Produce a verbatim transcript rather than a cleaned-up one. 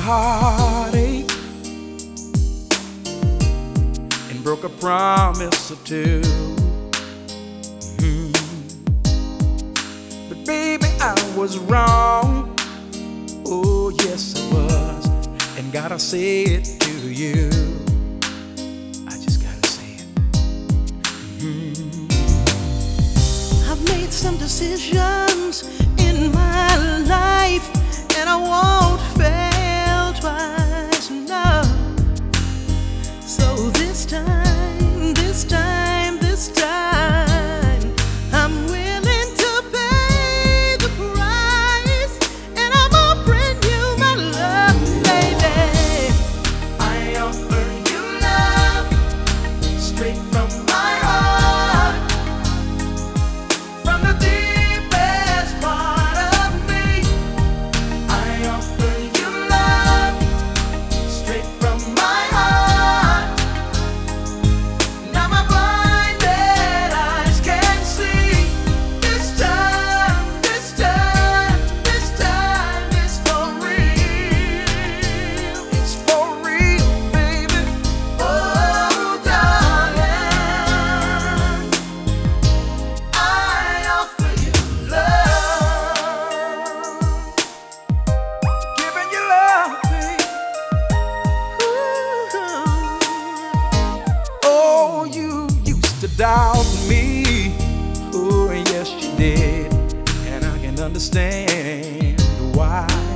heartache and broke a promise or two. Mm. But baby, I was wrong. Oh yes, I was, and gotta say it to you. I just gotta say it. Mm. I've made some decisions in my life, and I won't fail twice, no. So this time, this time, this time, I'm willing to pay the price, and I'm offering you my love, baby. I offer you love straight from my heart, from the deepest part of me. I offer you love straight from my heart. Now my blinded eyes can see. This time, this time, this time is for real. It's for real, baby. Oh, darling, I offer you love. Giving you love, baby. Oh, you used to doubt me. Oh, yes, you did. And I can understand why.